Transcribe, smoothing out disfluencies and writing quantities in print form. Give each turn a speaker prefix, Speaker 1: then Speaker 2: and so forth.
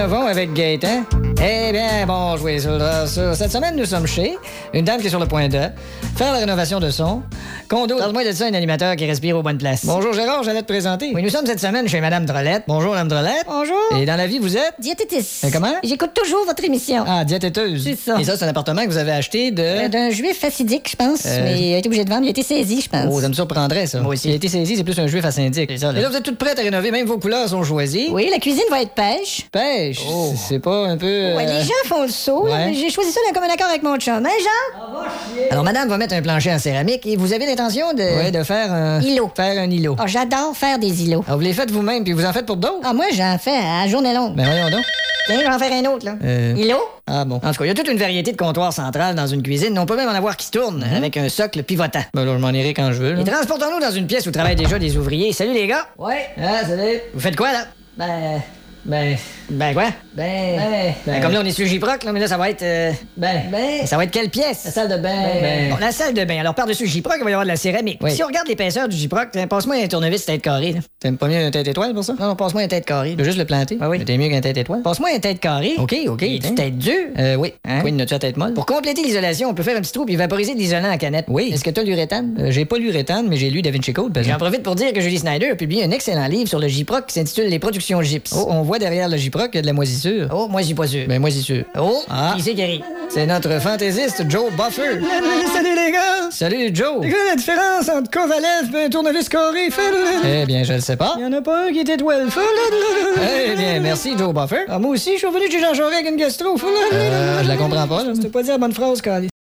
Speaker 1: fond avec Gaëtan. Eh bien, bon, jouez ça. Cette semaine, nous sommes chez une dame qui est sur le point de faire la rénovation de son condo. Parle-moi de ça, un animateur qui respire aux bonnes places. Bonjour Gérard, j'allais te présenter. Oui, nous sommes cette semaine chez Madame Drolette. Bonjour, Madame Drolette.
Speaker 2: Bonjour.
Speaker 1: Et dans la vie, vous êtes?
Speaker 2: Diététiste.
Speaker 1: Comment?
Speaker 2: J'écoute toujours votre émission.
Speaker 1: Ah, diététeuse.
Speaker 2: C'est ça.
Speaker 1: Et ça, c'est un appartement que vous avez acheté de...
Speaker 2: D'un juif fassidique, je pense. Mais il a été obligé de vendre. Il a été saisi, je pense.
Speaker 1: Oh, ça me surprendrait, ça. Moi aussi. Il a été saisi, c'est plus un juif à syndic. C'est ça, là. Et là, vous êtes toutes prêtes à rénover, même vos couleurs sont choisies.
Speaker 2: Oui, la cuisine va être pêche.
Speaker 1: Pêche? Oh. C'est pas un peu...
Speaker 2: Ouais, les gens font le saut.
Speaker 1: Ouais.
Speaker 2: J'ai choisi ça d'un commun accord avec mon chum. Hein, Jean?
Speaker 1: Alors, madame va mettre un plancher en céramique et vous avez l'intention de... Oui, de faire un...
Speaker 2: Îlot.
Speaker 1: Faire un îlot.
Speaker 2: Oh, j'adore faire des îlots.
Speaker 1: Alors, vous les faites vous-même, puis vous en faites pour d'autres?
Speaker 2: Ah, moi, j'en fais à journée longue.
Speaker 1: Ben voyons donc.
Speaker 2: Tiens, je vais en faire un autre, là. Îlot?
Speaker 1: Ah bon. En tout cas, il y a toute une variété de comptoirs centrales dans une cuisine. On peut même en avoir qui se tournent, avec un socle pivotant. Ben là, je m'en irai quand je veux. Là. Et transportons-nous dans une pièce où travaillent déjà des ouvriers. Salut les gars! Ouais. Ah, salut. Vous faites quoi, là? Ben quoi? Comme là, on est sur le J-Proc, là, mais là, ça va être... Ça va être quelle pièce? La salle de bain. Bon, la salle de bain. Alors, par-dessus le J-Proc, il va y avoir de la céramique. Oui. Si on regarde l'épaisseur du J-Proc, passe-moi un tournevis tête carrée, là. T'aimes pas mieux une tête étoile pour ça? Non, passe-moi une tête carrée. Tu veux juste le planter? Ah oui. T'es mieux qu'une tête étoile? Passe-moi une tête carrée. OK. Tu tête dure? Oui. Hein? Oui, une tête molle. Pour compléter l'isolation, on peut faire un petit trou puis vaporiser de l'isolant en canette. Oui. Est-ce que t'as l'uréthane? J'ai pas l'uréthane, mais j'ai lu Da Vinci Code. J'en profite pour dire que Julie Snyder a publié un excellent livre sur le J-Proc qui s'intitule Les productions gypse. Oh, on voit derrière le J-Proc qu'il y a de la moisissure. Oh, moi, j'y pas sûr. Ben, moi, j'y sûr. Oh, qui c'est qui arrive? C'est notre fantaisiste Joe Buffer.
Speaker 3: Salut les gars!
Speaker 1: Salut, Joe.
Speaker 3: C'est quoi la différence entre Kovalev et un tournevis carré?
Speaker 1: Eh bien, je le sais pas.
Speaker 3: Il y en a pas un qui est étoile.
Speaker 1: Eh bien, merci, Joe Buffer.
Speaker 3: Ah, moi aussi, je suis revenu chez Jean Jaurès avec une gastro.
Speaker 1: Je la comprends pas, là.
Speaker 3: C'était pas dit la bonne phrase, Carly.